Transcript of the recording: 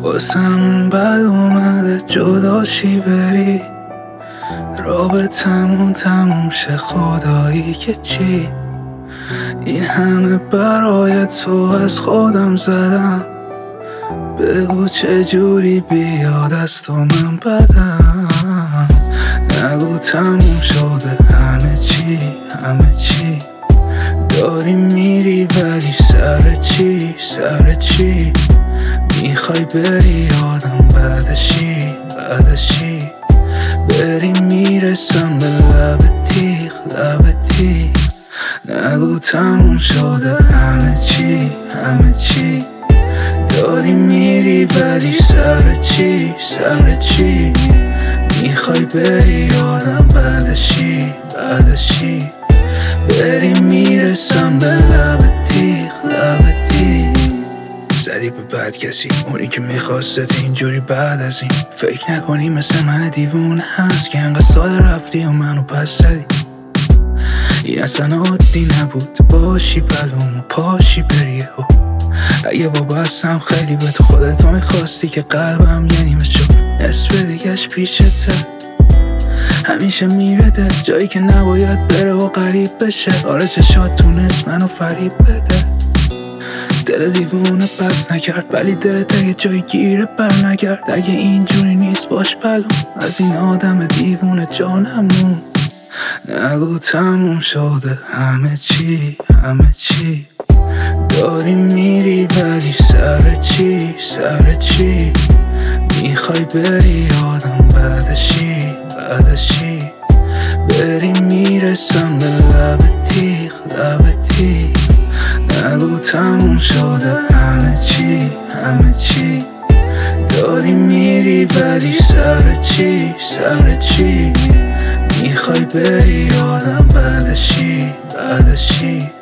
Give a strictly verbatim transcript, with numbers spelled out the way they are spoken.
واسمون بد اومده جداشی بری، رابطمون تموم شه خدایی که چی. این همه برای تو از خودم زدم، بگو چجوری بیاد از تو من بدم. نگو تموم شده همه چی همه چی، داری میری ولی سر چی سر چی. میخوای بری آدم بعدشی بعدشی، بری میرسم به لب تیغ لب تیغ. نگو تموم شده همه چی همه چی، داری میری ولی سر چی سر چی. میخوای بری آدم بعدشی بعدشی، بری میرسم به لب تیغ لب تیغ. زدی به بد کسی، اونی که میخواست اینجوری بعد از این. فکر نکنی مثل من دیوونه هست که انقدر ساده رفتی و منو پس زدی. این اصلا عادی نبود باشی بلوم و پاشی بری ها. اگه بابا هستم خیلی به تو خودتو میخواستی که قلبم یه نیمه شد، نصف دیگهش پیشته همیشه میرده جایی که نباید بره و غریب بشه. آره چشات تونست منو فریب بده، دل دیوونه پس نکرد ولی دلت اگه جای گیره بر نگرد. اگه اینجوری نیست باش بلوم، از این آدم دیوونه جانمون. نگو تموم شده همه چی همه چی، داری میری ولی سر چی سر چی. میخوای بری آدم بعدشی بعدشی، بری میرسم به لب تیغ لب تیغ. نگو تموم شده همه چی همه چی، داری میری ولی سر چی سر چی. میخوای بری آدم بعدشی بعدشی،